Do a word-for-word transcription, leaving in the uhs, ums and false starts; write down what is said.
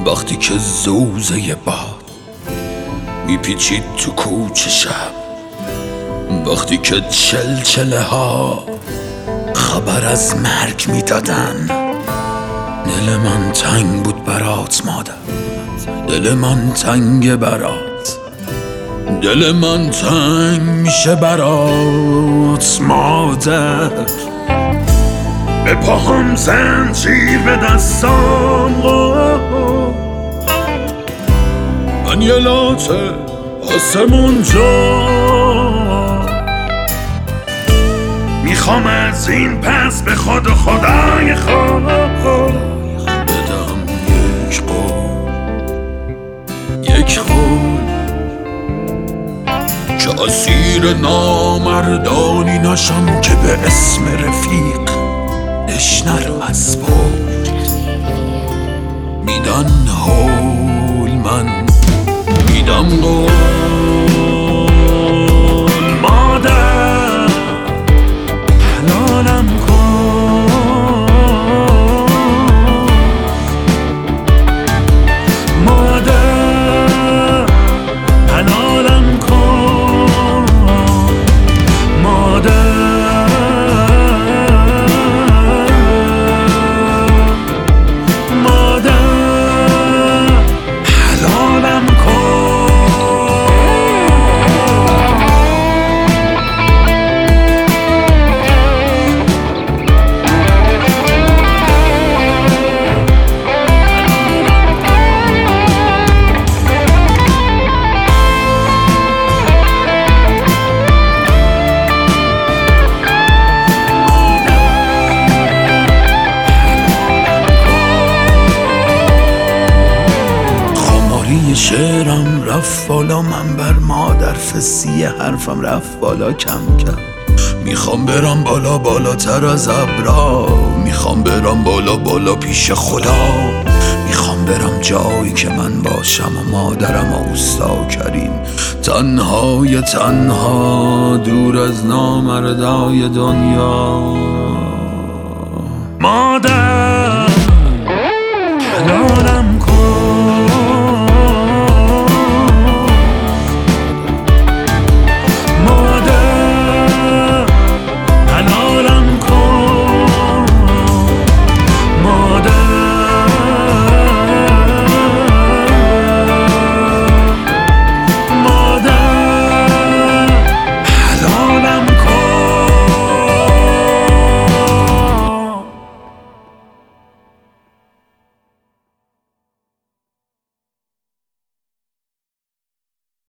وقتی که زوزه باد میپیچید تو کوچه شب، وقتی که چلچله ها خبر از مرگ میدادن. دل من تنگ بود برات مادر، دل من تنگ برات، دل من تنگ میشه برات مادر. به پاهم زنجیر به دستام، من یه لاته آسمون جا میخوام از این پس به خود و خدای خود بدم یک قول، یک قول که اسیر نامردانی نشم، که به اسم رفیق اشنر از پول میدن هول، من میدم قول. مادر حلالم کن، مادر حلالم کن، مادر شعرم رفت بالا، من بر مادر فسی حرفم رفت بالا کم کم. میخوام برم بالا بالاتر از ابرا، میخوام برم بالا بالا پیش خدا، میخوام برم جایی که من باشم و مادرم و اوستا کریم، تنهای تنها دور از نامردای دنیا. مادر